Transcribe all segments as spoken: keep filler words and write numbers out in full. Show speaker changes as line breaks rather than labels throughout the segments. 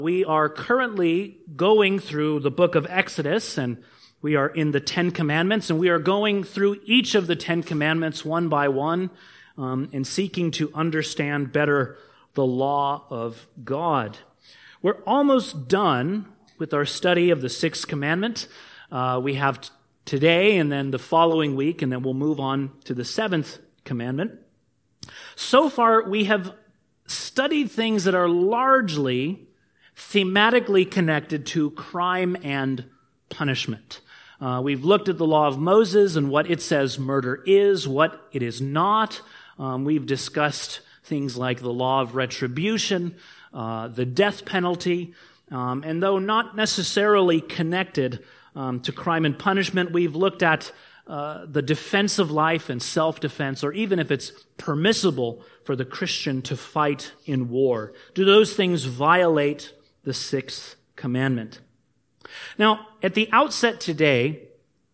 We are currently going through the book of Exodus, and we are in the Ten Commandments, and we are going through each of the Ten Commandments one by one um, and seeking to understand better the law of God. We're almost done with our study of the Sixth Commandment. Uh, we have t- today and then the following week, and then we'll move on to the Seventh Commandment. So far, we have studied things that are largely thematically connected to crime and punishment. Uh, we've looked at the law of Moses and what it says murder is, what it is not. Um, we've discussed things like the law of retribution, uh, the death penalty, um, and though not necessarily connected um, to crime and punishment, we've looked at uh, the defense of life and self-defense, or even if it's permissible for the Christian to fight in war. Do those things violate the Sixth Commandment? Now, at the outset today,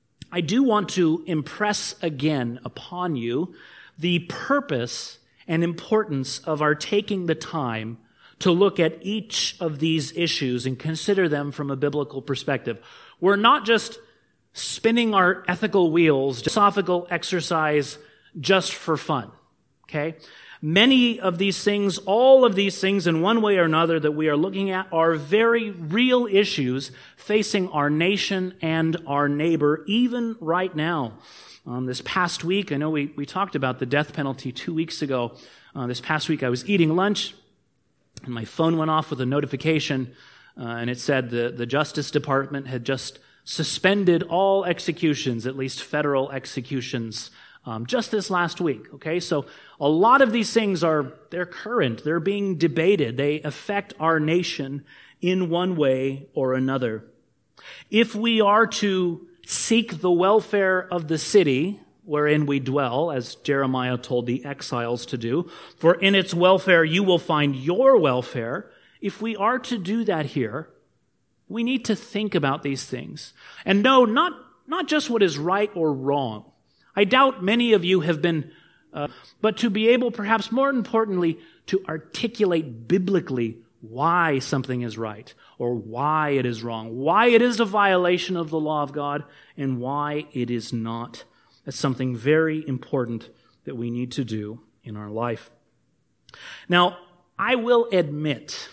I do want to impress again upon you the purpose and importance of our taking the time to look at each of these issues and consider them from a biblical perspective. We're not just spinning our ethical wheels, philosophical exercise just for fun, okay? Many of these things, all of these things in one way or another that we are looking at are very real issues facing our nation and our neighbor, even right now. Um, this past week, I know we, we talked about the death penalty two weeks ago. Uh, this past week I was eating lunch and my phone went off with a notification uh, and it said the, the Justice Department had just suspended all executions, at least federal executions, Um, just this last week, okay? So a lot of these things are, they're current, they're being debated, they affect our nation in one way or another. If we are to seek the welfare of the city wherein we dwell, as Jeremiah told the exiles to do, for in its welfare you will find your welfare, if we are to do that here, we need to think about these things. And know not, not just what is right or wrong. I doubt many of you have been, uh, but to be able, perhaps more importantly, to articulate biblically why something is right or why it is wrong, why it is a violation of the law of God and why it is not. That's something very important that we need to do in our life. Now, I will admit,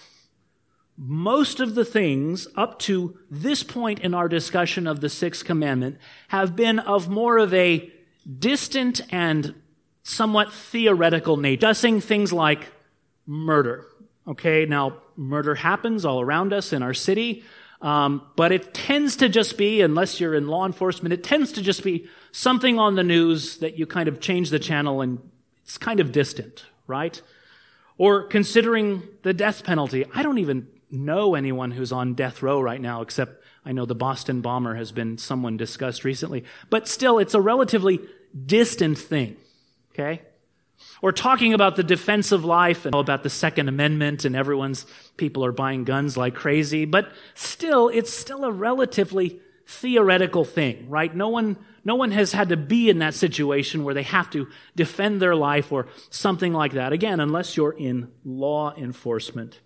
most of the things up to this point in our discussion of the Sixth Commandment have been of more of a distant and somewhat theoretical nature, discussing things like murder. Okay, now murder happens all around us in our city, um, but it tends to just be, unless you're in law enforcement, it tends to just be something on the news that you kind of change the channel and it's kind of distant, right? Or considering the death penalty. I don't even know anyone who's on death row right now, except I know the Boston bomber has been someone discussed recently. But still, it's a relatively distant thing, okay? Or talking about the defense of life and about the Second Amendment and everyone's, people are buying guns like crazy. But still, it's still a relatively theoretical thing, right? No one, no one has had to be in that situation where they have to defend their life or something like that. Again, unless you're in law enforcement.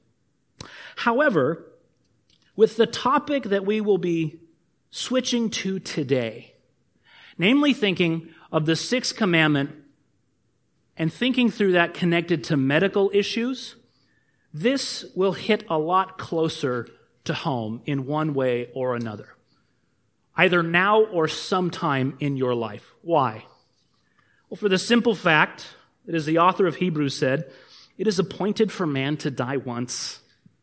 However, with the topic that we will be switching to today, namely thinking of the Sixth Commandment and thinking through that connected to medical issues, this will hit a lot closer to home in one way or another, either now or sometime in your life. Why? Well, for the simple fact that, as the author of Hebrews said, it is appointed for man to die once.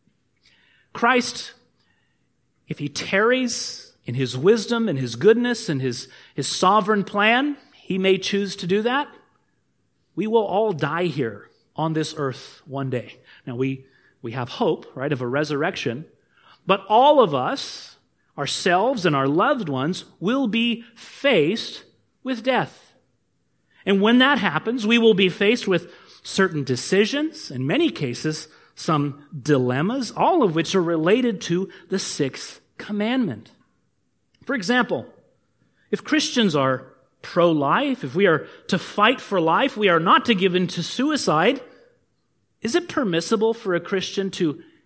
Christ, if he tarries in his wisdom and his goodness and his, his sovereign plan, he may choose to do that. We will all die here on this earth one day. Now, we, we have hope, right, of a resurrection, but all of us, ourselves and our loved ones, will be faced with death. And when that happens, we will be faced with certain decisions, in many cases, some dilemmas, all of which are related to the Sixth Commandment. For example, if Christians are pro-life, if we are to fight for life, we are not to give in to suicide, is it permissible for a Christian to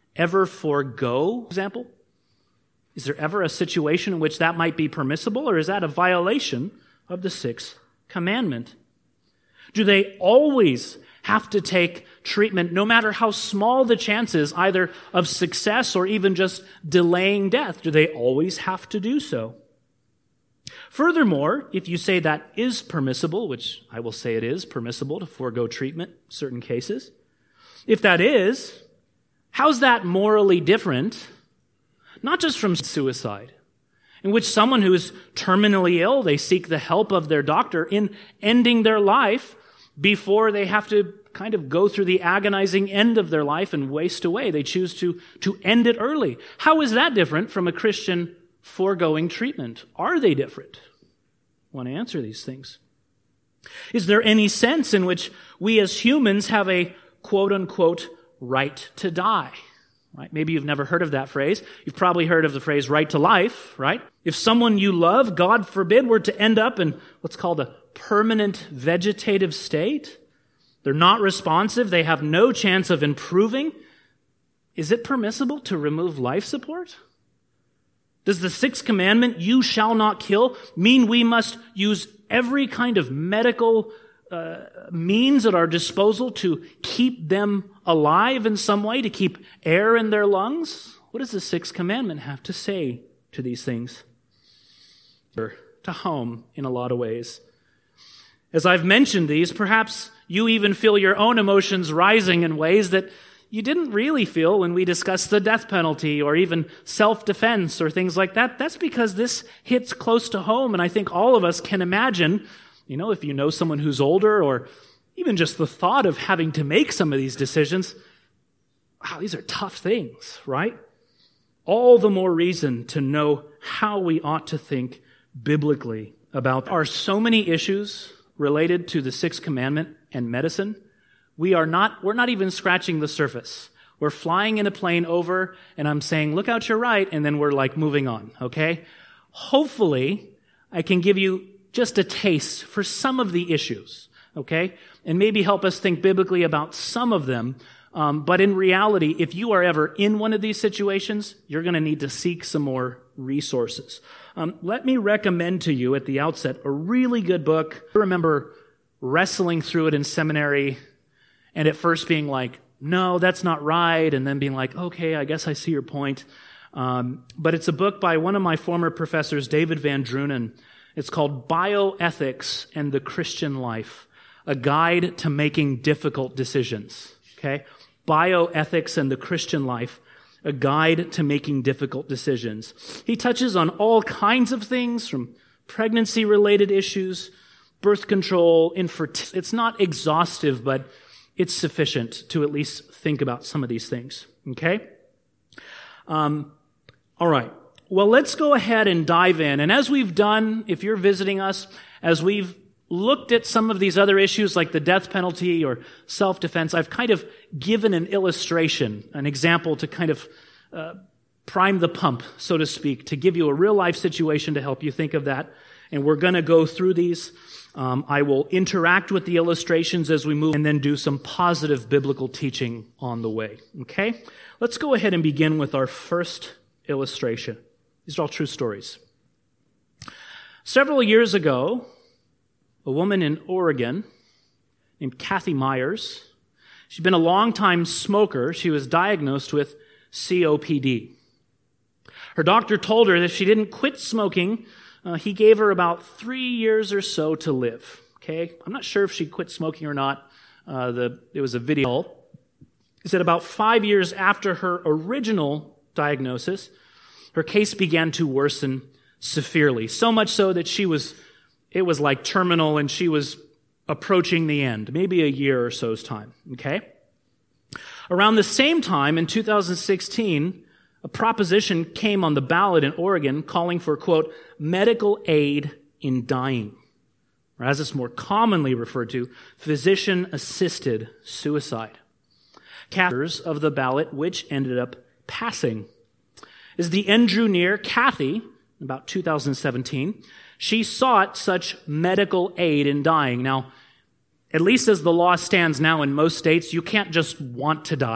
ever forego, for example? Is there ever a situation in which that might be permissible, or is that a violation of the sixth commandment? Do they always have to take treatment, no matter how small the chances, either of success or even just delaying death? Do they always have to do so? Furthermore, if you say that is permissible, which I will say it is permissible to forego treatment in certain cases, if that is, how's that morally different, not just from suicide, in which someone who is terminally ill, they seek the help of their doctor in ending their life before they have to kind of go through the agonizing end of their life and waste away. They choose to, to end it early. How is that different from a Christian foregoing treatment? Are they different? I want to answer these things. Is there any sense in which we as humans have a quote-unquote right to die? Right? Maybe you've never heard of that phrase. You've probably heard of the phrase right to life, right? If someone you love, God forbid, were to end up in what's called a permanent vegetative state, they're not responsive, they have no chance of improving, is it permissible to remove life support? Does the sixth commandment, you shall not kill, mean we must use every kind of medical uh, means at our disposal to keep them alive in some way, to keep air in their lungs? What does the sixth commandment have to say to these things? To home in a lot of ways. As I've mentioned these, perhaps you even feel your own emotions rising in ways that you didn't really feel when we discussed the death penalty or even self-defense or things like that. That's because this hits close to home, and I think all of us can imagine, you know, if you know someone who's older or even just the thought of having to make some of these decisions, wow, these are tough things, right? All the more reason to know how we ought to think biblically about. There are so many issues related to the sixth commandment and medicine. We are not, we're not even scratching the surface. We're flying in a plane over, and I'm saying, look out your right, and then we're like moving on, okay? Hopefully, I can give you just a taste for some of the issues, okay? And maybe help us think biblically about some of them. Um, but in reality, if you are ever in one of these situations, you're going to need to seek some more resources. Um, let me recommend to you at the outset a really good book. I remember wrestling through it in seminary and at first being like, no, that's not right, and then being like, okay, I guess I see your point. Um, but it's a book by one of my former professors, David Van Drunen. It's called Bioethics and the Christian Life, a guide to making difficult decisions. Okay? Bioethics and the Christian Life, a guide to making difficult decisions. He touches on all kinds of things, from pregnancy-related issues, birth control, infertility. It's not exhaustive, but it's sufficient to at least think about some of these things. Okay? Um, all right. Well, let's go ahead and dive in. And as we've done, if you're visiting us, as we've looked at some of these other issues like the death penalty or self-defense, I've kind of given an illustration, an example to kind of uh, prime the pump, so to speak, to give you a real-life situation to help you think of that. And we're going to go through these. Um, I will interact with the illustrations as we move and then do some positive biblical teaching on the way. Okay? Let's go ahead and begin with our first illustration. These are all true stories. Several years ago, a woman in Oregon named Kathy Myers, she'd been a long-time smoker. She was diagnosed with C O P D. Her doctor told her that if she didn't quit smoking, uh, he gave her about three years or so to live. Okay? I'm not sure if she quit smoking or not. Uh, the, it was a video. He said about five years after her original diagnosis, her case began to worsen severely, so much so that she was, it was like terminal and she was approaching the end, maybe a year or so's time, okay? Around the same time, in two thousand sixteen, a proposition came on the ballot in Oregon calling for, quote, medical aid in dying, or as it's more commonly referred to, physician-assisted suicide. Captors of the ballot, which ended up passing. As the end drew near, Kathy, about two thousand seventeen, she sought such medical aid in dying. Now, at least as the law stands now in most states, you can't just want to die.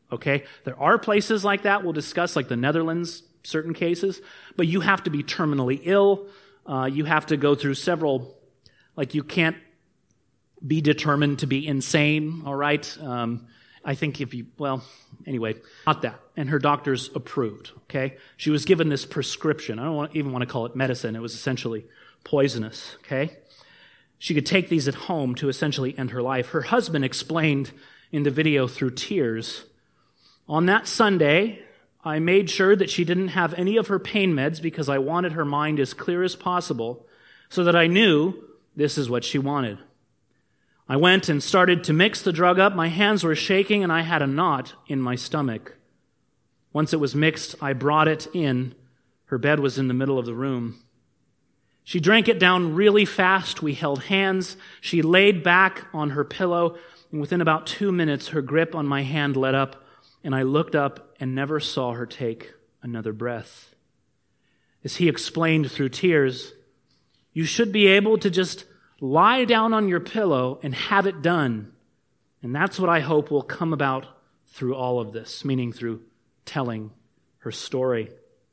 okay? There are places like that we'll discuss, like the Netherlands, certain cases, but you have to be terminally ill. Uh, you have to go through several, like you can't be determined to be insane, all right? Um, I think if you, well, anyway, not that. And her doctors approved, okay? She was given this prescription. I don't want, even want to call it medicine. It was essentially poisonous, okay? She could take these at home to essentially end her life. Her husband explained in the video through tears, on that Sunday, I made sure that she didn't have any of her pain meds because I wanted her mind as clear as possible so that I knew this is what she wanted. I went and started to mix the drug up. My hands were shaking and I had a knot in my stomach. Once it was mixed, I brought it in. Her bed was in the middle of the room. She drank it down really fast. We held hands. She laid back on her pillow, and within about two minutes, her grip on my hand let up, and I looked up and never saw her take another breath. As he explained through tears, you should be able to just lie down on your pillow and have it done. And that's what I hope will come about through all of this, meaning through telling her story.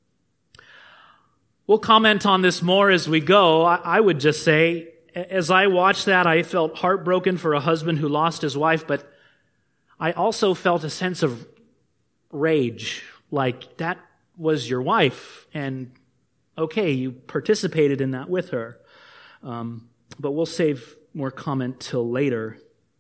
We'll comment on this more as we go. I would just say, as I watched that, I felt heartbroken for a husband who lost his wife, but I also felt a sense of rage, like that was your wife, and okay, you participated in that with her. Um, but we'll save more comment till later.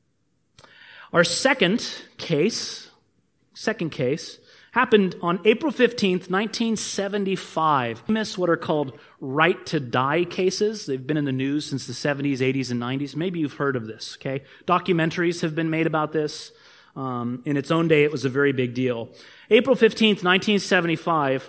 Our second case, second case, happened on April fifteenth, nineteen seventy-five. Famous what are called right to die cases. They've been in the news since the seventies, eighties, and nineties. Maybe you've heard of this, okay? Documentaries have been made about this. Um, in its own day, it was a very big deal. April fifteenth, nineteen seventy-five,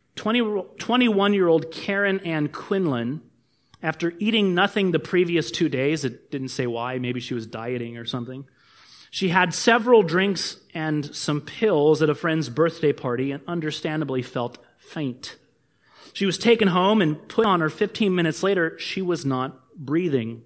twenty-one-year-old Karen Ann Quinlan, after eating nothing the previous two days, it didn't say why, maybe she was dieting or something, she had several drinks and some pills at a friend's birthday party and understandably felt faint. She was taken home and put on her. fifteen minutes later, she was not breathing.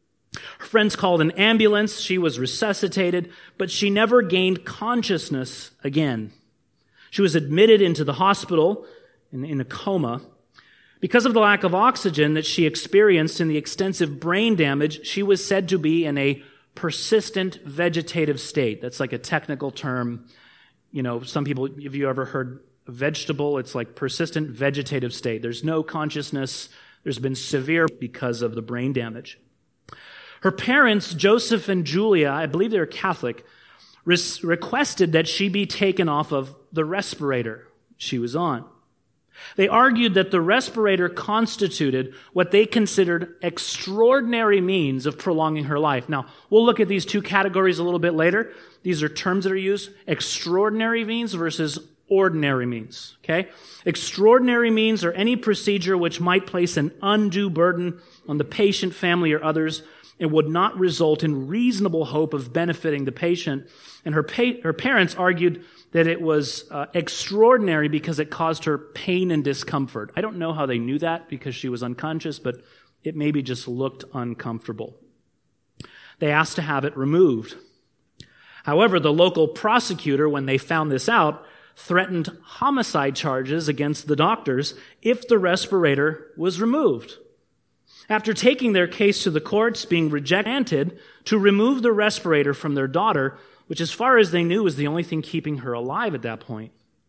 Her friends called an ambulance. She was resuscitated, but she never gained consciousness again. She was admitted into the hospital in, in a coma. Because of the lack of oxygen that she experienced and the extensive brain damage, she was said to be in a persistent vegetative state. That's like a technical term. You know, some people, have you ever heard vegetable? It's like persistent vegetative state. There's no consciousness. There's been severe because of the brain damage. Her parents, Joseph and Julia, I believe they were Catholic, res- requested that she be taken off of the respirator she was on. They argued that the respirator constituted what they considered extraordinary means of prolonging her life. Now, we'll look at these two categories a little bit later. These are terms that are used. Extraordinary means versus ordinary means, okay? Extraordinary means are any procedure which might place an undue burden on the patient, family, or others and would not result in reasonable hope of benefiting the patient. And her pa- her parents argued that it was uh, extraordinary because it caused her pain and discomfort. I don't know how they knew that because she was unconscious, but it maybe just looked uncomfortable. They asked to have it removed. However, the local prosecutor, when they found this out, threatened homicide charges against the doctors if the respirator was removed. After taking their case to the courts, being rejected to remove the respirator from their daughter, which as far as they knew was the only thing keeping her alive at that point.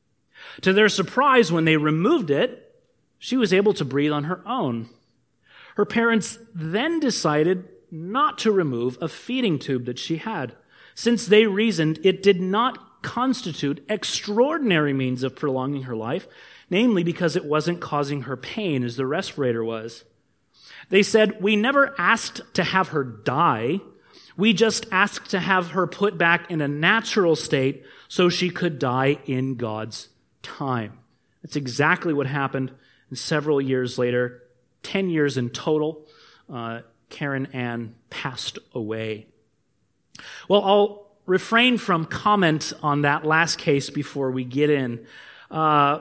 To their surprise, when they removed it, she was able to breathe on her own. Her parents then decided not to remove a feeding tube that she had, since they reasoned it did not constitute extraordinary means of prolonging her life, namely because it wasn't causing her pain as the respirator was. They said, "We never asked to have her die. We just asked to have her put back in a natural state so she could die in God's time." That's exactly what happened. And several years later, ten years in total, uh, Karen Ann passed away. Well, I'll refrain from comment on that last case before we get in. Uh,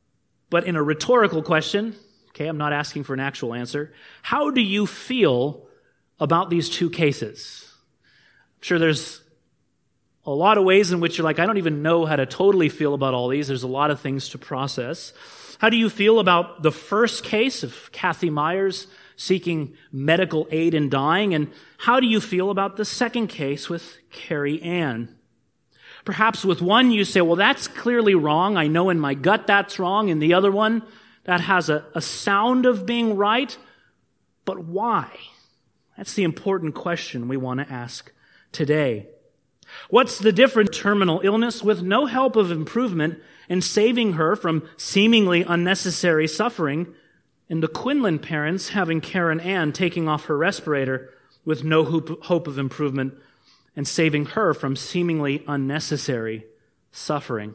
but in a rhetorical question, okay, I'm not asking for an actual answer, how do you feel about these two cases? I'm sure there's a a lot of ways in which you're like, I don't even know how to totally feel about all these. There's a lot of things to process. How do you feel about the first case of Kathy Myers seeking medical aid in dying? And how do you feel about the second case with Carrie Ann? Perhaps with one you say, well, that's clearly wrong. I know in my gut that's wrong. And the other one, that has a, a sound of being right. But why? That's the important question we want to ask today. What's the difference? Terminal illness with no help of improvement and saving her from seemingly unnecessary suffering, and the Quinlan parents having Karen Ann taking off her respirator with no hope of improvement and saving her from seemingly unnecessary suffering.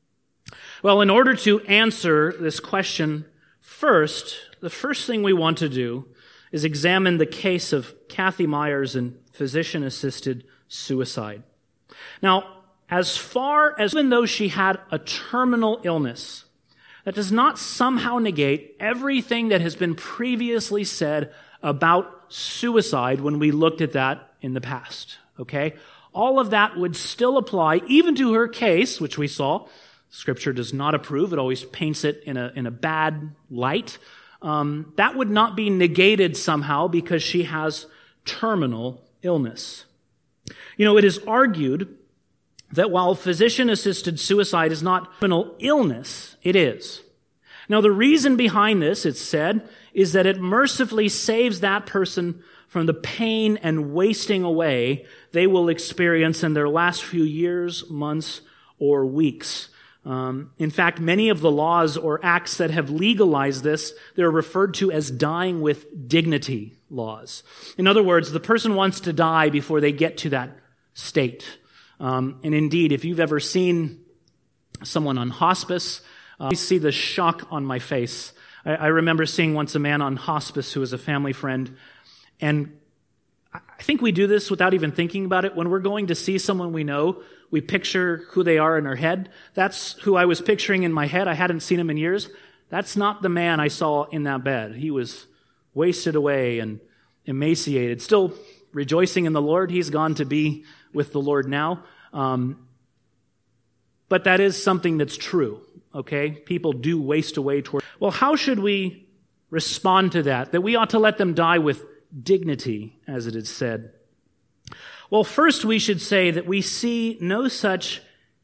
Well, in order to answer this question, first, the first thing we want to do is examine the case of Kathy Myers and physician-assisted suicide. Now, as far as, even though she had a terminal illness, that does not somehow negate everything that has been previously said about suicide when we looked at that in the past, okay? All of that would still apply even to her case, which we saw. Scripture does not approve. It always paints it in a, in a bad light. Um, that would not be negated somehow because she has terminal illness. You know, it is argued that while physician-assisted suicide is not terminal illness, it is. Now, the reason behind this, it's said, is that it mercifully saves that person from the pain and wasting away they will experience in their last few years, months, or weeks. Um, in fact, many of the laws or acts that have legalized this, they're referred to as dying with dignity laws. In other words, the person wants to die before they get to that state. Um, and indeed, if you've ever seen someone on hospice, uh, you see the shock on my face. I, I remember seeing once a man on hospice who was a family friend, and I think we do this without even thinking about it. When we're going to see someone we know, we picture who they are in our head. That's who I was picturing in my head. I hadn't seen him in years. That's not the man I saw in that bed. He was wasted away and emaciated, still rejoicing in the Lord. He's gone to be with the Lord now. Um, but that is something that's true, okay? People do waste away toward... Well, how should we respond to that? That we ought to let them die with dignity, as it is said. Well, first we should say that we see no such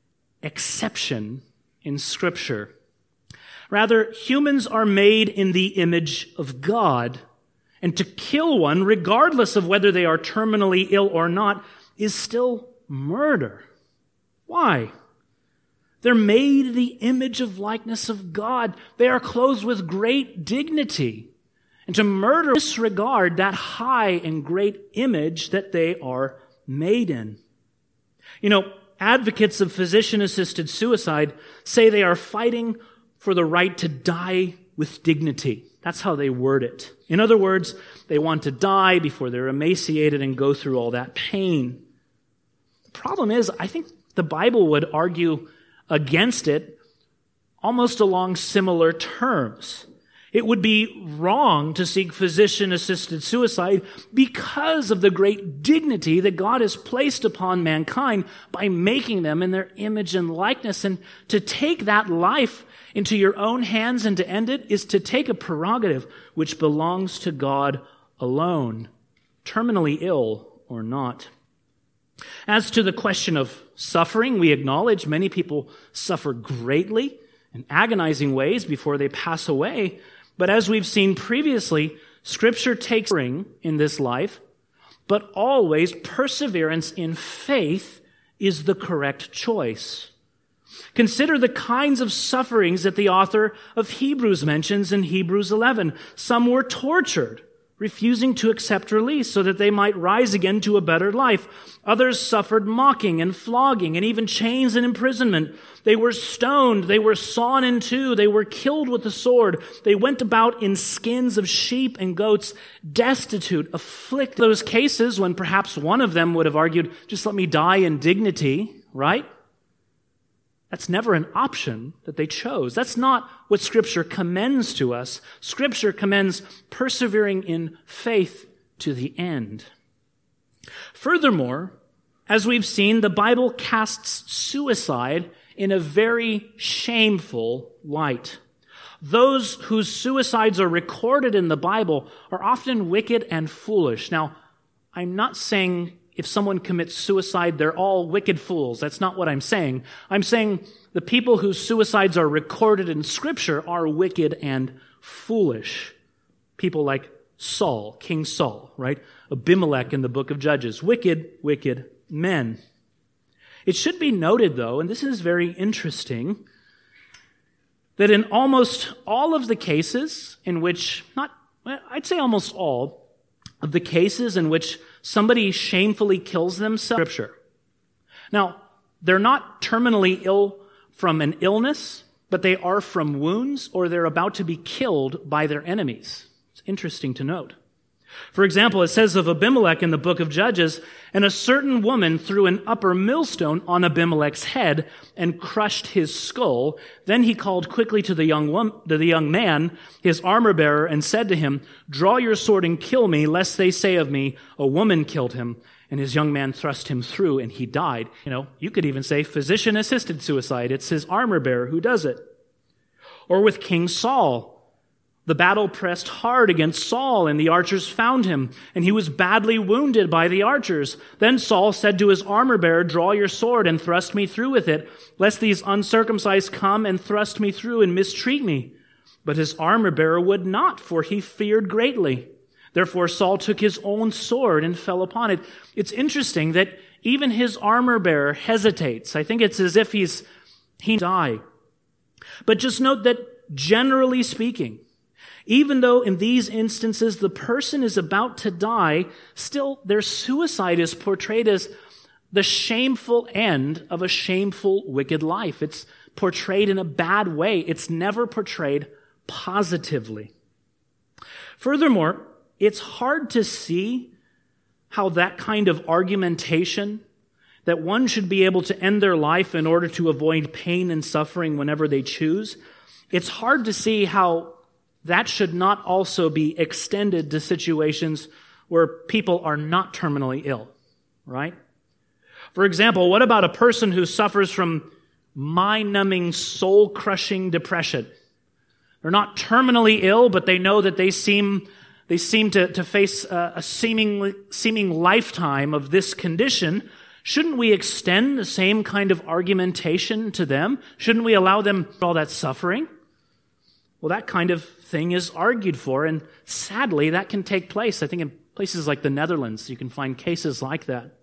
exception in Scripture. Rather, humans are made in the image of God, and to kill one, regardless of whether they are terminally ill or not, is still murder. Why? They're made in the image of likeness of God. They are clothed with great dignity. And to murder, disregard that high and great image that they are made in. You know, advocates of physician-assisted suicide say they are fighting for the right to die with dignity. That's how they word it. In other words, they want to die before they're emaciated and go through all that pain. The problem is, I think the Bible would argue against it almost along similar terms. It would be wrong to seek physician-assisted suicide because of the great dignity that God has placed upon mankind by making them in their image and likeness. And to take that life into your own hands and to end it is to take a prerogative which belongs to God alone, terminally ill or not. As to the question of suffering, we acknowledge many people suffer greatly in agonizing ways before they pass away. But as we've seen previously, Scripture takes suffering in this life, but always perseverance in faith is the correct choice. Consider the kinds of sufferings that the author of Hebrews mentions in Hebrews eleven. Some were tortured, refusing to accept release so that they might rise again to a better life. Others suffered mocking and flogging and even chains and imprisonment. They were stoned. They were sawn in two. They were killed with the sword. They went about in skins of sheep and goats, destitute, afflicted. Those cases when perhaps one of them would have argued, just let me die in dignity, right? That's never an option that they chose. That's not what Scripture commends to us. Scripture commends persevering in faith to the end. Furthermore, As we've seen, the Bible casts suicide in a very shameful light. Those whose suicides are recorded in the Bible are often wicked and foolish. Now, I'm not saying if someone commits suicide, they're all wicked fools. That's not what I'm saying. I'm saying the people whose suicides are recorded in Scripture are wicked and foolish. People like Saul, King Saul, right? Abimelech in the book of Judges. Wicked, wicked men. It should be noted, though, and this is very interesting, that in almost all of the cases in which, not, I'd say almost all of the cases in which somebody shamefully kills themselves, Scripture. Now, they're not terminally ill from an illness, but they are from wounds, or they're about to be killed by their enemies. It's interesting to note. For example, it says of Abimelech in the book of Judges, and a certain woman threw an upper millstone on Abimelech's head and crushed his skull. Then he called quickly to the young woman, to the young man, his armor bearer, and said to him, "Draw your sword and kill me, lest they say of me, a woman killed him." And his young man thrust him through, and he died. You know, you could even say physician-assisted suicide. It's his armor bearer who does it. Or with King Saul. The battle pressed hard against Saul, and the archers found him, and he was badly wounded by the archers. Then Saul said to his armor-bearer, "Draw your sword and thrust me through with it, lest these uncircumcised come and thrust me through and mistreat me." But his armor-bearer would not, for he feared greatly. Therefore Saul took his own sword and fell upon it. It's interesting that even his armor-bearer hesitates. I think it's as if he's, he die. But just note that generally speaking, even though in these instances the person is about to die, still their suicide is portrayed as the shameful end of a shameful, wicked life. It's portrayed in a bad way. It's never portrayed positively. Furthermore, it's hard to see how that kind of argumentation, that one should be able to end their life in order to avoid pain and suffering whenever they choose, it's hard to see how that should not also be extended to situations where people are not terminally ill, right? For example, what about a person who suffers from mind-numbing, soul-crushing depression? They're not terminally ill, but they know that they seem they seem to, to face a, a seeming, seeming lifetime of this condition. Shouldn't we extend the same kind of argumentation to them? Shouldn't we allow them all that suffering? Well, that kind of thing is argued for, and sadly, that can take place. I think in places like the Netherlands, you can find cases like that.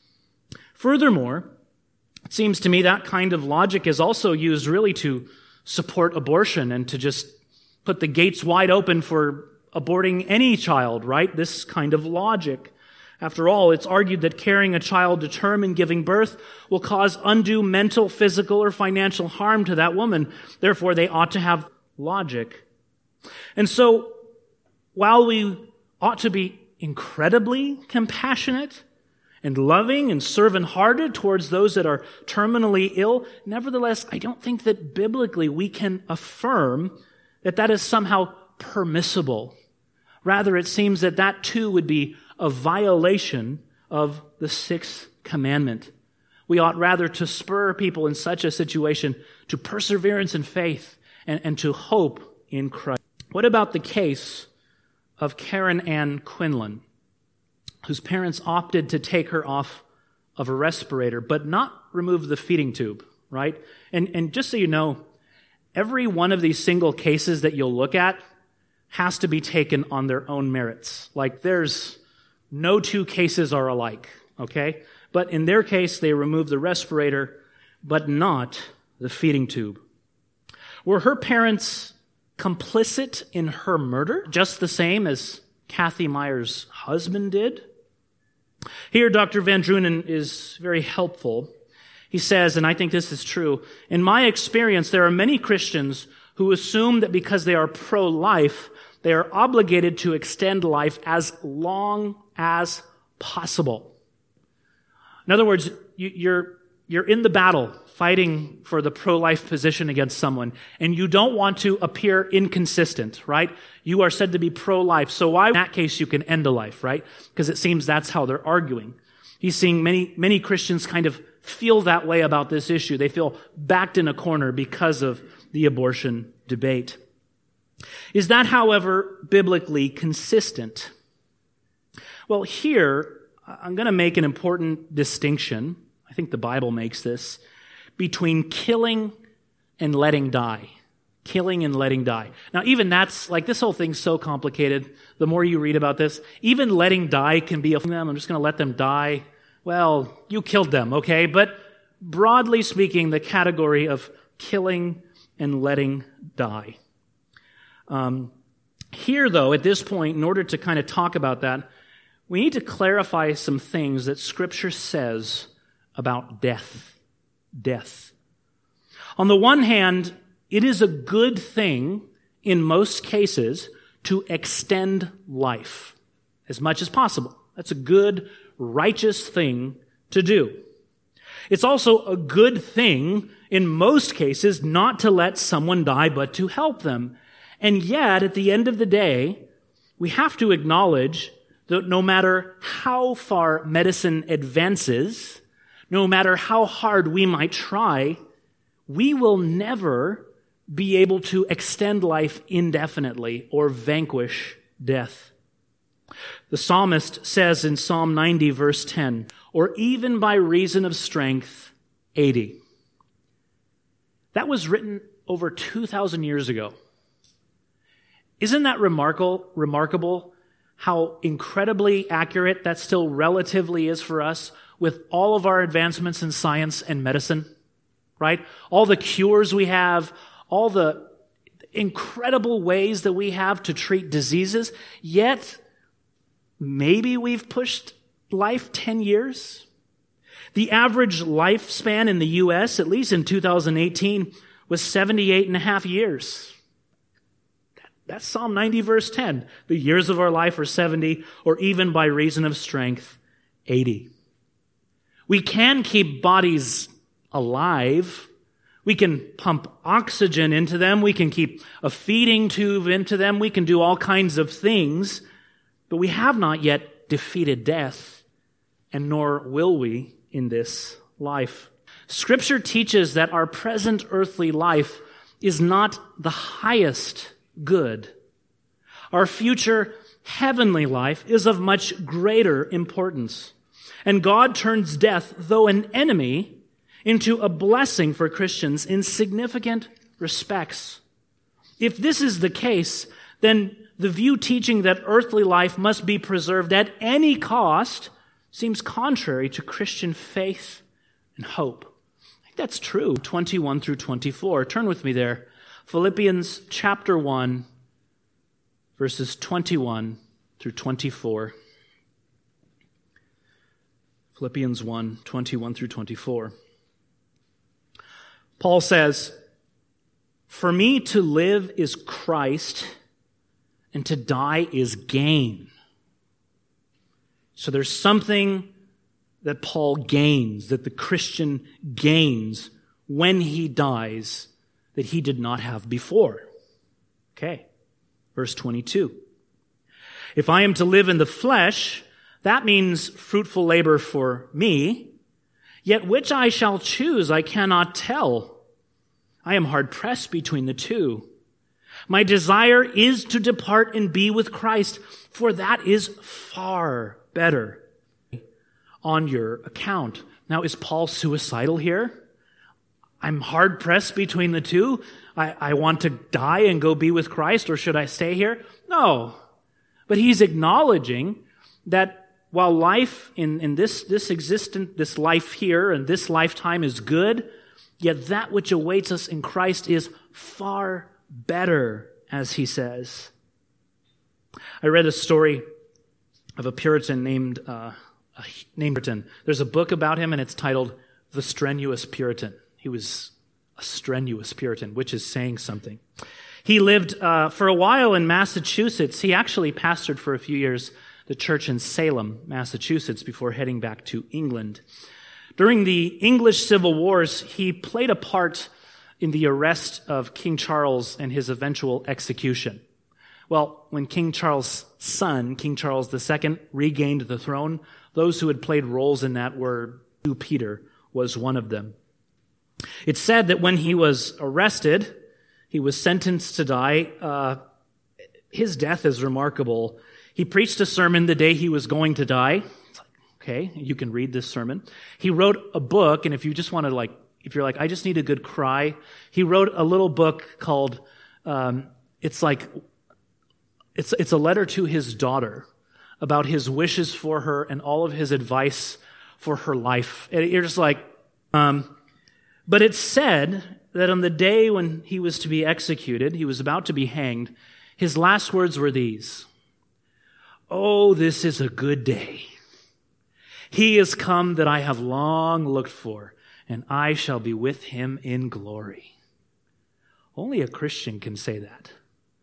Furthermore, it seems to me that kind of logic is also used really to support abortion and to just put the gates wide open for aborting any child, right? This kind of logic. After all, it's argued that carrying a child to term and giving birth will cause undue mental, physical, or financial harm to that woman. Therefore, they ought to have logic. And so, while we ought to be incredibly compassionate and loving and servant-hearted towards those that are terminally ill, nevertheless, I don't think that biblically we can affirm that that is somehow permissible. Rather, it seems that that too would be a violation of the sixth commandment. We ought rather to spur people in such a situation to perseverance and faith and, and to hope in Christ. What about the case of Karen Ann Quinlan, whose parents opted to take her off of a respirator, but not remove the feeding tube, right? And, and just so you know, every one of these single cases that you'll look at has to be taken on their own merits. Like there's no two cases are alike, okay? But in their case, they removed the respirator, but not the feeding tube. Were her parents complicit in her murder, just the same as Kathy Meyer's husband did? Here, Doctor Van Drunen is very helpful. He says, and I think this is true, in my experience, there are many Christians who assume that because they are pro-life, they are obligated to extend life as long as possible. In other words, you, you're, you're in the battle fighting for the pro-life position against someone, and you don't want to appear inconsistent, right? You are said to be pro-life, so why in that case you can end a life, right? Because it seems that's how they're arguing. He's seeing many, many Christians kind of feel that way about this issue. They feel backed in a corner because of the abortion debate. Is that, however, biblically consistent? Well, here, I'm going to make an important distinction. I think the Bible makes this, between killing and letting die. Killing and letting die. Now, even that's, like, this whole thing's so complicated. The more you read about this, even letting die can be a them. I'm just going to let them die. Well, you killed them, okay? But broadly speaking, the category of killing and letting die. Um, here, though, at this point, in order to kind of talk about that, we need to clarify some things that Scripture says about death. Death. On the one hand, it is a good thing, in most cases, to extend life as much as possible. That's a good, righteous thing to do. It's also a good thing, in most cases, not to let someone die, but to help them. And yet, at the end of the day, we have to acknowledge that no matter how far medicine advances, no matter how hard we might try, we will never be able to extend life indefinitely or vanquish death. The psalmist says in Psalm ninety, verse ten, or even by reason of strength, eighty. That was written over two thousand years ago. Isn't that remarkable, remarkable how incredibly accurate that still relatively is for us with all of our advancements in science and medicine, right? All the cures we have, all the incredible ways that we have to treat diseases, yet maybe we've pushed life ten years. The average lifespan in the U S, at least in two thousand eighteen, was seventy-eight and a half years. That's Psalm ninety, verse ten. The years of our life are seventy, or even by reason of strength, eighty. We can keep bodies alive. We can pump oxygen into them. We can keep a feeding tube into them. We can do all kinds of things. But we have not yet defeated death, and nor will we in this life. Scripture teaches that our present earthly life is not the highest good. Our future heavenly life is of much greater importance. And God turns death, though an enemy, into a blessing for Christians in significant respects. If this is the case, then the view teaching that earthly life must be preserved at any cost seems contrary to Christian faith and hope. I think that's true. twenty-one through twenty-four. Turn with me there. Philippians chapter one, verses twenty-one through twenty-four. Philippians one, twenty-one through twenty-four. Paul says, "For me to live is Christ, and to die is gain." So there's something that Paul gains, that the Christian gains when he dies, that he did not have before. Okay, verse twenty-two. "If I am to live in the flesh, that means fruitful labor for me. Yet which I shall choose, I cannot tell. I am hard-pressed between the two. My desire is to depart and be with Christ, for that is far better on your account." Now, is Paul suicidal here? I'm hard-pressed between the two. I, I want to die and go be with Christ, or should I stay here? No. But he's acknowledging that while life in, in this, this existent, this life here and this lifetime is good, yet that which awaits us in Christ is far better, as he says. I read a story of a Puritan named, uh, named Puritan. There's a book about him, and it's titled The Strenuous Puritan. He was a strenuous Puritan, which is saying something. He lived uh, for a while in Massachusetts. He actually pastored for a few years the church in Salem, Massachusetts, before heading back to England. During the English Civil Wars, he played a part in the arrest of King Charles and his eventual execution. Well, when King Charles' son, King Charles the Second, regained the throne, those who had played roles in that were Peter was one of them. It's said that when he was arrested, he was sentenced to die. Uh, his death is remarkable. He preached a sermon the day he was going to die. Okay, you can read this sermon. He wrote a book, and if you just want to like, if you're like, I just need a good cry, he wrote a little book called, um, it's like, it's it's a letter to his daughter about his wishes for her and all of his advice for her life. And you're just like, um, but it's said that on the day when he was to be executed, he was about to be hanged, his last words were these: "Oh, this is a good day. He is come that I have long looked for, and I shall be with him in glory." Only a Christian can say that.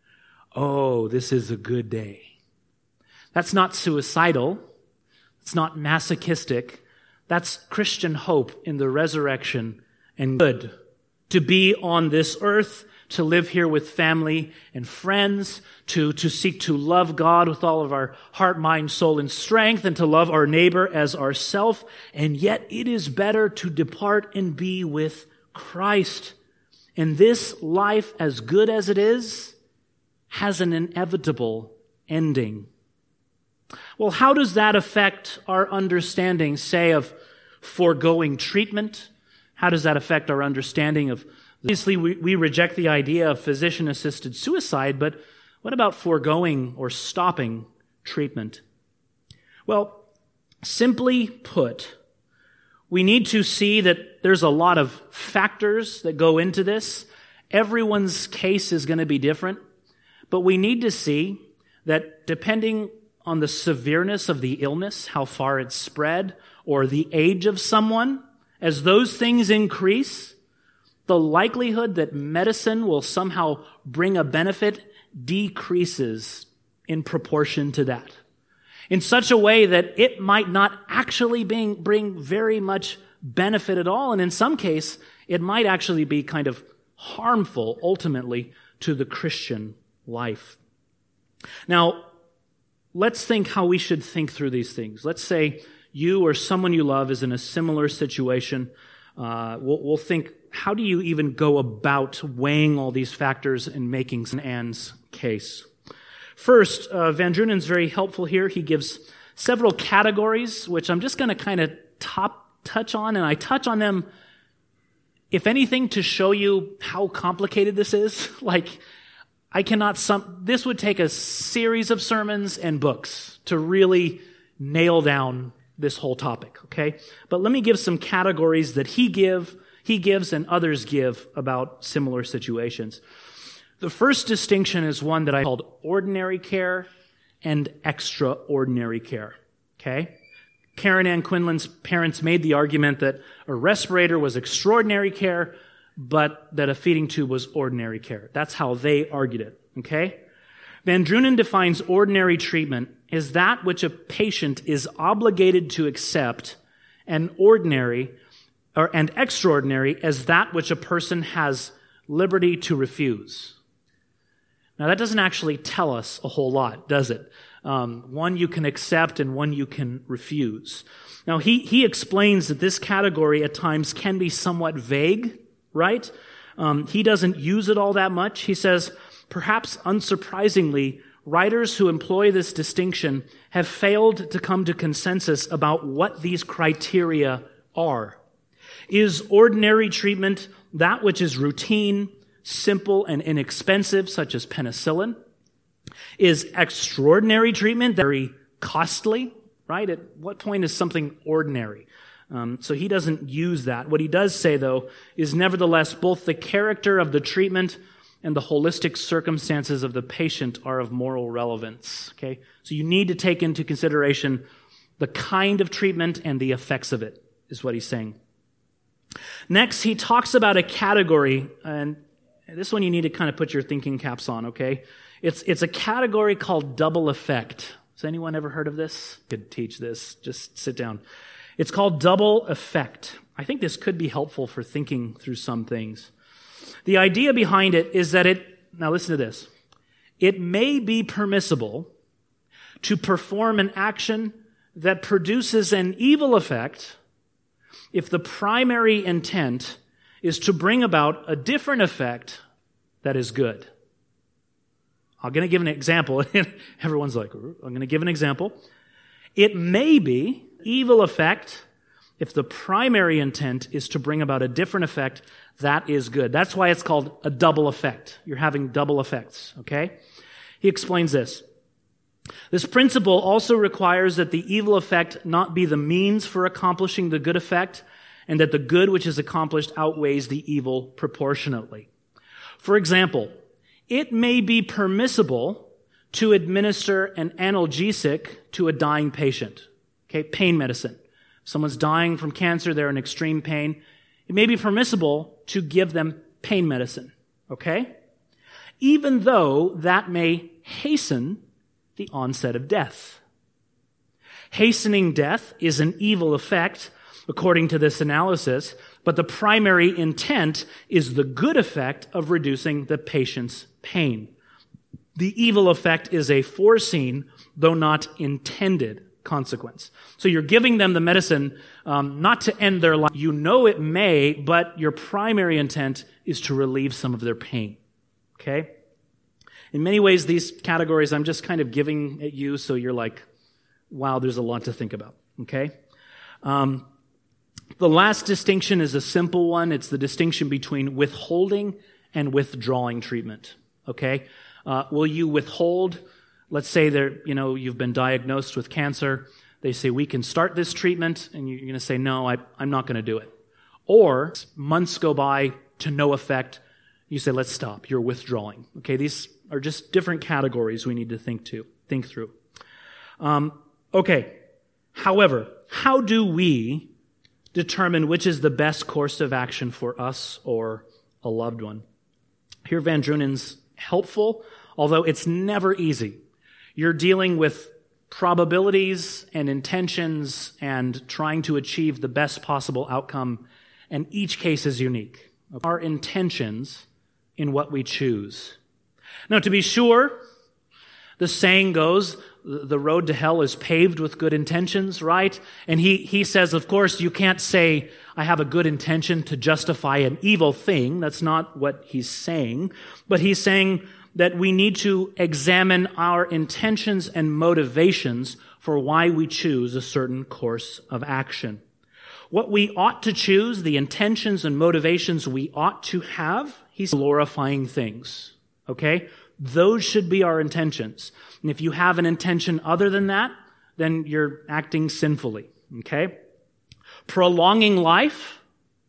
Oh, this is a good day. That's not suicidal. It's not masochistic. That's Christian hope in the resurrection and good. To be on this earth, to live here with family and friends, to, to seek to love God with all of our heart, mind, soul, and strength, and to love our neighbor as ourself. And yet it is better to depart and be with Christ. And this life, as good as it is, has an inevitable ending. Well, how does that affect our understanding, say, of foregoing treatment? How does that affect our understanding of, obviously we, we reject the idea of physician-assisted suicide, but what about foregoing or stopping treatment? Well, simply put, we need to see that there's a lot of factors that go into this. Everyone's case is going to be different, but we need to see that depending on the severeness of the illness, how far it's spread, or the age of someone, as those things increase, the likelihood that medicine will somehow bring a benefit decreases in proportion to that, in such a way that it might not actually bring, bring very much benefit at all. And in some case, it might actually be kind of harmful ultimately to the Christian life. Now, let's think how we should think through these things. Let's say you or someone you love is in a similar situation. Uh, we'll, we'll think, how do you even go about weighing all these factors and making Anne's case? First, uh, Van Drunen's very helpful here. He gives several categories, which I'm just going to kind of top touch on, and I touch on them, if anything, to show you how complicated this is. Like, I cannot sum, this would take a series of sermons and books to really nail down this whole topic, okay? But let me give some categories that he give, he gives and others give about similar situations. The first distinction is one that I called ordinary care and extraordinary care, okay? Karen Ann Quinlan's parents made the argument that a respirator was extraordinary care, but that a feeding tube was ordinary care. That's how they argued it, okay? Van Drunen defines ordinary treatment as that which a patient is obligated to accept, and ordinary, or and extraordinary as that which a person has liberty to refuse. Now, that doesn't actually tell us a whole lot, does it? Um, one you can accept and one you can refuse. Now, he, he explains that this category at times can be somewhat vague, right? Um, he doesn't use it all that much. He says, perhaps unsurprisingly, writers who employ this distinction have failed to come to consensus about what these criteria are. Is ordinary treatment that which is routine, simple, and inexpensive, such as penicillin? Is extraordinary treatment very costly, right? At what point is something ordinary? Um, so he doesn't use that. What he does say, though, is nevertheless both the character of the treatment and the holistic circumstances of the patient are of moral relevance, okay? So you need to take into consideration the kind of treatment and the effects of it, is what he's saying. Next, he talks about a category, and this one you need to kind of put your thinking caps on, okay? It's it's a category called double effect. Has anyone ever heard of this? Could teach this. Just sit down. It's called double effect. I think this could be helpful for thinking through some things. The idea behind it is that it, now listen to this, it may be permissible to perform an action that produces an evil effect if the primary intent is to bring about a different effect that is good. I'm going to give an example. Everyone's like, I'm going to give an example. It may be evil effect if the primary intent is to bring about a different effect that is good. That's why it's called a double effect. You're having double effects, okay? He explains this. This principle also requires that the evil effect not be the means for accomplishing the good effect, and that the good which is accomplished outweighs the evil proportionately. For example, it may be permissible to administer an analgesic to a dying patient. Okay, pain medicine. If someone's dying from cancer, they're in extreme pain. It may be permissible to give them pain medicine. Okay? Even though that may hasten the onset of death. Hastening death is an evil effect, according to this analysis, but the primary intent is the good effect of reducing the patient's pain. The evil effect is a foreseen, though not intended, consequence. So you're giving them the medicine um, not to end their life. You know it may, but your primary intent is to relieve some of their pain. Okay? In many ways, these categories I'm just kind of giving at you so you're like, wow, there's a lot to think about. Okay? Um, the last distinction is a simple one. It's the distinction between withholding and withdrawing treatment. Okay? Uh, will you withhold? Let's say there, you know, you've been diagnosed with cancer. They say, we can start this treatment, and you're going to say, no, I, I'm not going to do it. Or months go by to no effect. You say, let's stop. You're withdrawing. Okay, these are just different categories we need to think to think through. Um, okay. However, how do we determine which is the best course of action for us or a loved one? Here, Van Druenen's helpful, although it's never easy. You're dealing with probabilities and intentions and trying to achieve the best possible outcome, and each case is unique. Our intentions in what we choose. Now, to be sure, the saying goes, the road to hell is paved with good intentions, right? And he, he says, of course, you can't say, I have a good intention to justify an evil thing. That's not what he's saying. But he's saying that we need to examine our intentions and motivations for why we choose a certain course of action. What we ought to choose, the intentions and motivations we ought to have, he's glorifying things. Okay? Those should be our intentions. And if you have an intention other than that, then you're acting sinfully. Okay? Prolonging life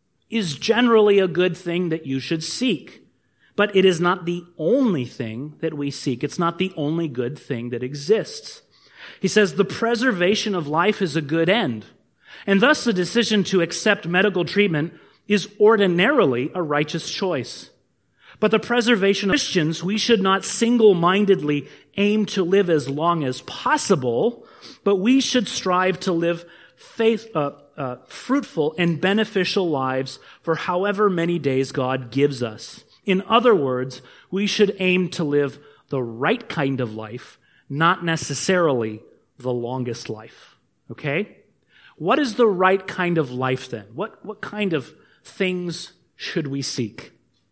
is generally a good thing that you should seek. But it is not the only thing that we seek. It's not the only good thing that exists. He says the preservation of life is a good end. And thus the decision to accept medical treatment is ordinarily a righteous choice. But the preservation of Christians, we should not single-mindedly aim to live as long as possible, but we should strive to live faith, uh, uh, fruitful and beneficial lives for however many days God gives us. In other words, we should aim to live the right kind of life, not necessarily the longest life. Okay? What is the right kind of life then? What, what kind of things should we seek?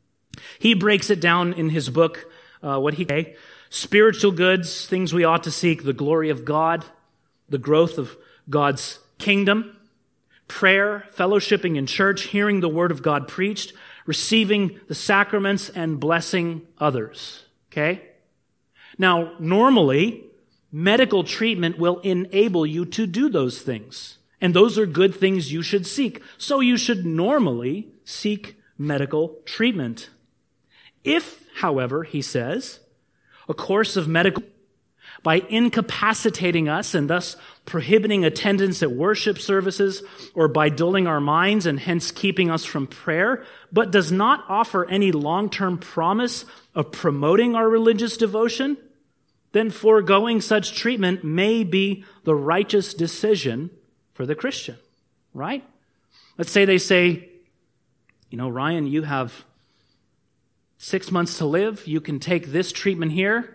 He breaks it down in his book, uh, what he okay, spiritual goods, things we ought to seek, the glory of God, the growth of God's kingdom, prayer, fellowshipping in church, hearing the word of God preached, receiving the sacraments, and blessing others. Okay? Now, normally, medical treatment will enable you to do those things. And those are good things you should seek. So you should normally seek medical treatment. If, however, he says, a course of medical, by incapacitating us and thus prohibiting attendance at worship services, or by dulling our minds and hence keeping us from prayer, but does not offer any long-term promise of promoting our religious devotion, then foregoing such treatment may be the righteous decision for the Christian, right? Let's say they say, you know, Ryan, you have six months to live. You can take this treatment here.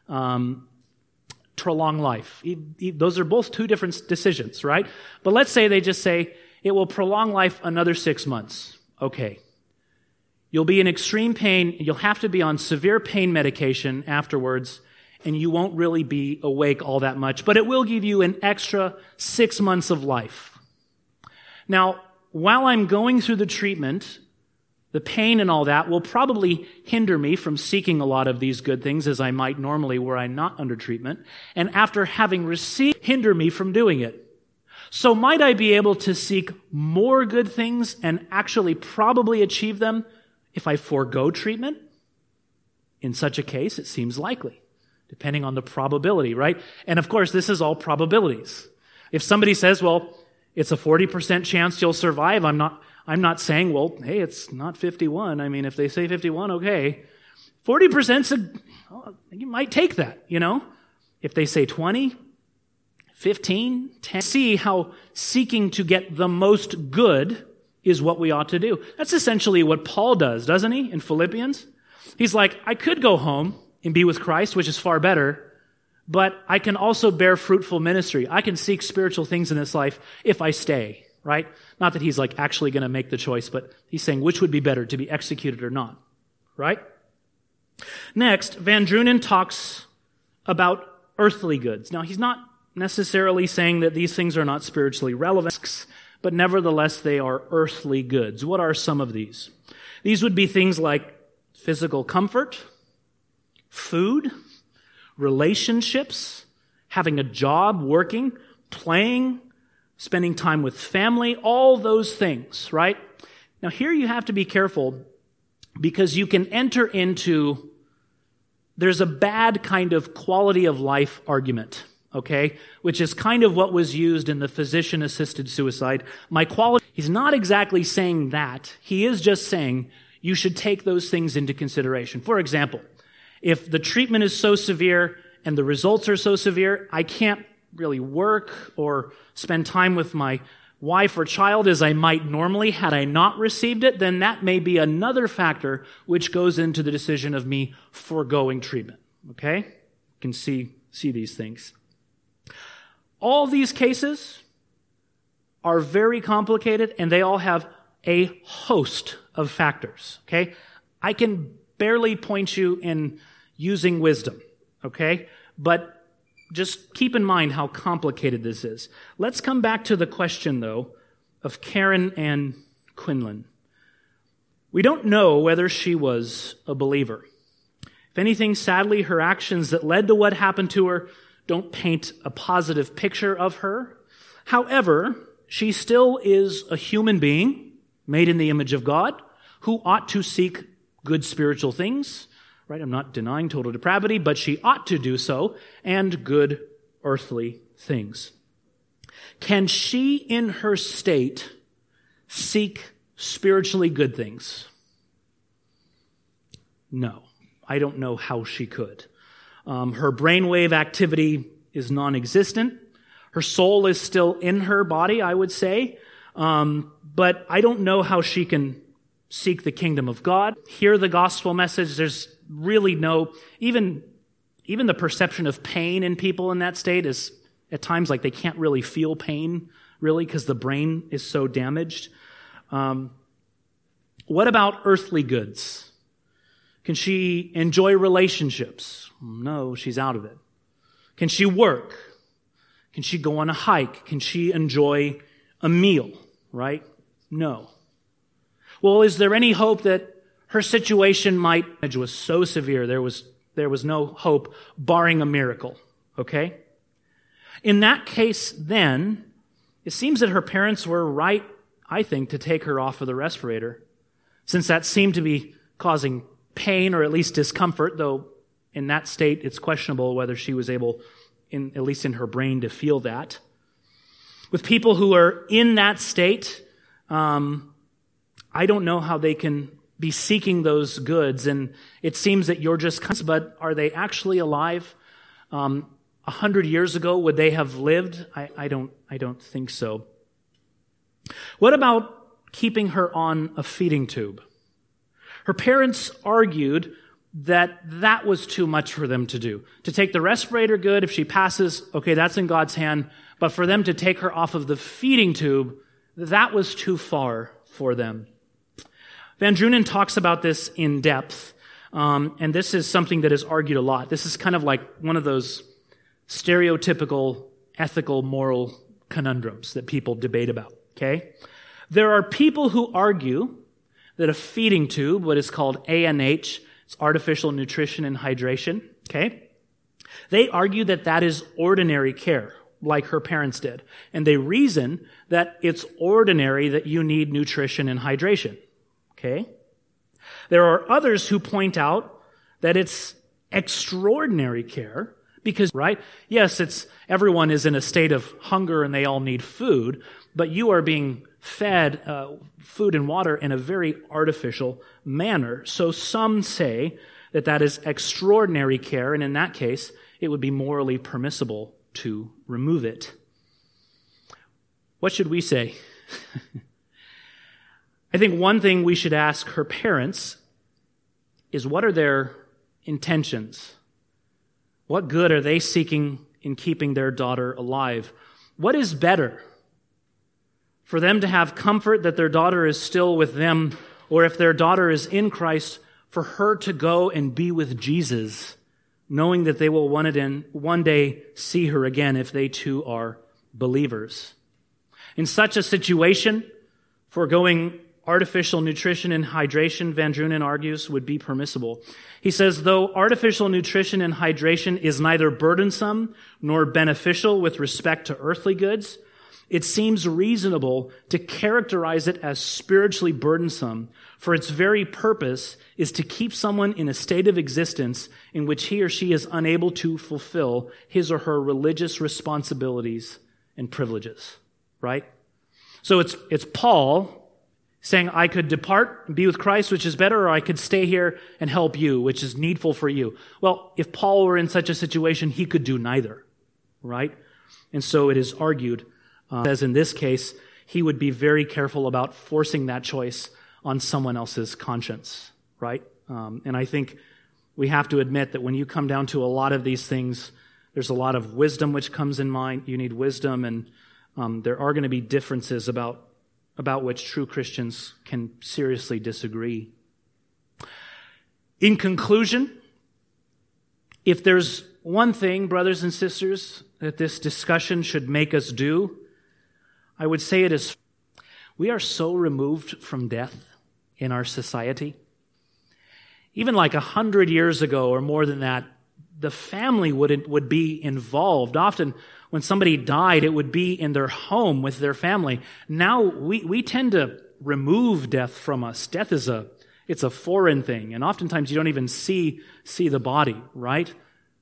um, prolong life. Those are both two different decisions, right? But let's say they just say, it will prolong life another six months. Okay. You'll be in extreme pain. You'll have to be on severe pain medication afterwards, and you won't really be awake all that much, but it will give you an extra six months of life. Now, while I'm going through the treatment, the pain and all that will probably hinder me from seeking a lot of these good things as I might normally were I not under treatment. And after having received, hinder me from doing it. So might I be able to seek more good things and actually probably achieve them if I forego treatment? In such a case, it seems likely, depending on the probability, right? And of course, this is all probabilities. If somebody says, well, it's a forty percent chance you'll survive, I'm not I'm not saying, well, hey, it's not fifty-one. I mean, if they say fifty-one, okay. forty percent, well, you might take that, you know. If they say twenty, fifteen, ten, see how seeking to get the most good is what we ought to do. That's essentially what Paul does, doesn't he, in Philippians? He's like, I could go home and be with Christ, which is far better, but I can also bear fruitful ministry. I can seek spiritual things in this life if I stay. Right? Not that he's like actually going to make the choice, but he's saying which would be better, to be executed or not. Right? Next, Van Drunen talks about earthly goods. Now, he's not necessarily saying that these things are not spiritually relevant, but nevertheless, they are earthly goods. What are some of these? These would be things like physical comfort, food, relationships, having a job, working, playing, spending time with family, all those things, right? Now here you have to be careful because you can enter into, there's a bad kind of quality of life argument, okay? Which is kind of what was used in the physician-assisted suicide. My quality, he's not exactly saying that. He is just saying you should take those things into consideration. For example, if the treatment is so severe and the results are so severe, I can't really work or spend time with my wife or child as I might normally had I not received it, then that may be another factor which goes into the decision of me foregoing treatment. Okay? You can see, see these things. All these cases are very complicated and they all have a host of factors. Okay? I can barely point you in using wisdom. Okay? But just keep in mind how complicated this is. Let's come back to the question, though, of Karen Ann Quinlan. We don't know whether she was a believer. If anything, sadly, her actions that led to what happened to her don't paint a positive picture of her. However, she still is a human being made in the image of God who ought to seek good spiritual things. Right? I'm not denying total depravity, but she ought to do so, and good earthly things. Can she, in her state, seek spiritually good things? No. I don't know how she could. Um, her brainwave activity is non-existent. Her soul is still in her body, I would say. Um, but I don't know how she can seek the kingdom of God, hear the gospel message. There's really no, even, even the perception of pain in people in that state is at times like they can't really feel pain, really, because the brain is so damaged. Um, what about earthly goods? Can she enjoy relationships? No, she's out of it. Can she work? Can she go on a hike? Can she enjoy a meal? Right? No. Well, is there any hope that her situation might, it was so severe, there was, there was no hope barring a miracle, okay? In that case, then, it seems that her parents were right, I think, to take her off of the respirator, since that seemed to be causing pain or at least discomfort, though in that state it's questionable whether she was able, in, at least in her brain, to feel that. With people who are in that state, um, I don't know how they can be seeking those goods, and it seems that you're just, but are they actually alive? Um, a hundred years ago, would they have lived? I, I don't, I don't think so. What about keeping her on a feeding tube? Her parents argued that that was too much for them to do. To take the respirator, good. If she passes, okay, that's in God's hand. But for them to take her off of the feeding tube, that was too far for them. Van Drunen talks about this in depth, um, and this is something that is argued a lot. This is kind of like one of those stereotypical ethical, moral conundrums that people debate about, okay? There are people who argue that a feeding tube, what is called A N H, it's artificial nutrition and hydration, okay? They argue that that is ordinary care, like her parents did. And they reason that it's ordinary that you need nutrition and hydration, okay? There are others who point out that it's extraordinary care because, right? Yes, it's everyone is in a state of hunger and they all need food, but you are being fed uh, food and water in a very artificial manner. So some say that that is extraordinary care, and in that case, it would be morally permissible to remove it. What should we say? I think one thing we should ask her parents is, what are their intentions? What good are they seeking in keeping their daughter alive? What is better? For them to have comfort that their daughter is still with them, or if their daughter is in Christ, for her to go and be with Jesus, knowing that they will one day see her again if they too are believers. In such a situation, foregoing artificial nutrition and hydration, Van Drunen argues, would be permissible. He says, though artificial nutrition and hydration is neither burdensome nor beneficial with respect to earthly goods, it seems reasonable to characterize it as spiritually burdensome, for its very purpose is to keep someone in a state of existence in which he or she is unable to fulfill his or her religious responsibilities and privileges, right? So it's it's Paul saying, I could depart and be with Christ, which is better, or I could stay here and help you, which is needful for you. Well, if Paul were in such a situation, he could do neither, right? And so it is argued, uh, as in this case, he would be very careful about forcing that choice on someone else's conscience, right? Um, and I think we have to admit that when you come down to a lot of these things, there's a lot of wisdom which comes in mind. You need wisdom, and um, there are going to be differences about about which true Christians can seriously disagree. In conclusion, if there's one thing, brothers and sisters, that this discussion should make us do, I would say it is, we are so removed from death in our society. Even like a hundred years ago or more than that, the family would, would be involved. Often when somebody died, it would be in their home with their family. Now we, we tend to remove death from us. Death is a, it's a foreign thing. And oftentimes you don't even see, see the body, right?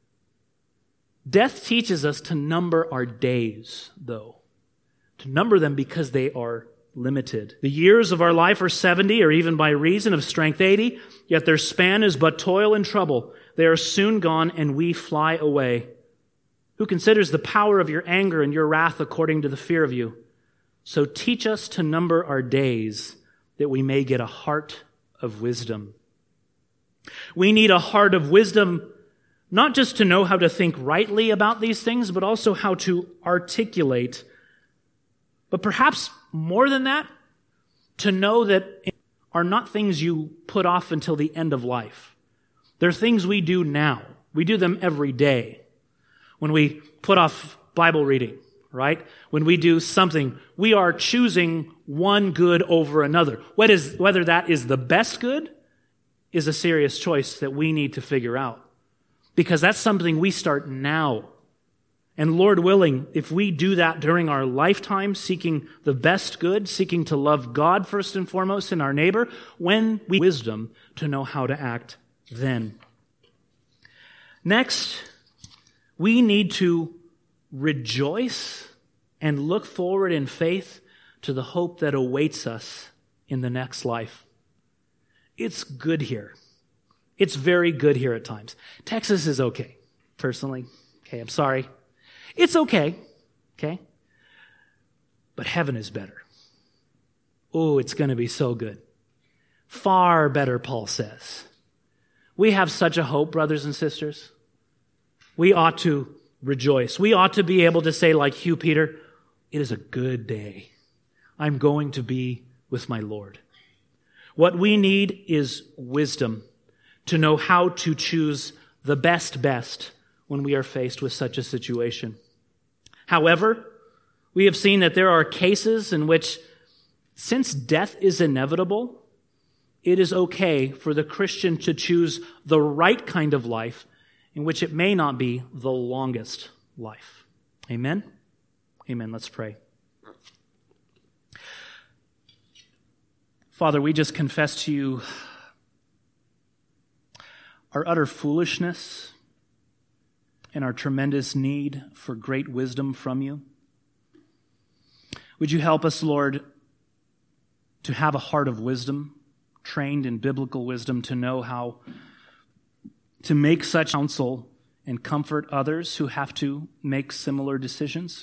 Death teaches us to number our days, though. To number them because they are limited. The years of our life are seventy, or even by reason of strength eighty, yet their span is but toil and trouble. They are soon gone, and we fly away. Who considers the power of your anger and your wrath according to the fear of you? So teach us to number our days, that we may get a heart of wisdom. We need a heart of wisdom, not just to know how to think rightly about these things, but also how to articulate. But perhaps more than that, to know that are not things you put off until the end of life. They're things we do now. We do them every day. When we put off Bible reading, right? When we do something, we are choosing one good over another. What is, whether that is the best good is a serious choice that we need to figure out. Because that's something we start now. And Lord willing, if we do that during our lifetime, seeking the best good, seeking to love God first and foremost and our neighbor, when we have wisdom to know how to act then. Next, we need to rejoice and look forward in faith to the hope that awaits us in the next life. It's good here. It's very good here at times. Texas is okay, personally. Okay, I'm sorry. It's okay, okay? But heaven is better. Oh, it's going to be so good. Far better, Paul says. We have such a hope, brothers and sisters. We ought to rejoice. We ought to be able to say, like Hugh Peter, it is a good day. I'm going to be with my Lord. What we need is wisdom to know how to choose the best best when we are faced with such a situation. However, we have seen that there are cases in which, since death is inevitable, it is okay for the Christian to choose the right kind of life in which it may not be the longest life. Amen? Amen. Let's pray. Father, we just confess to you our utter foolishness and our tremendous need for great wisdom from you. Would you help us, Lord, to have a heart of wisdom, trained in biblical wisdom, to know how to make such counsel and comfort others who have to make similar decisions?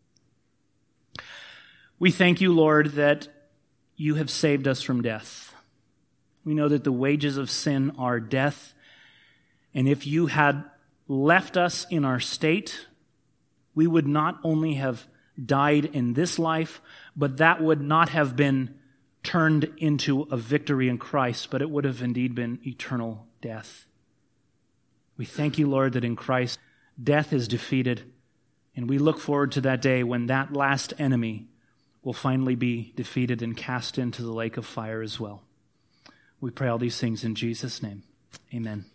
We thank you, Lord, that you have saved us from death. We know that the wages of sin are death, and if you had left us in our state, we would not only have died in this life, but that would not have been turned into a victory in Christ, but it would have indeed been eternal death. We thank you, Lord, that in Christ death is defeated, and we look forward to that day when that last enemy will finally be defeated and cast into the lake of fire as well. We pray all these things in Jesus' name. Amen.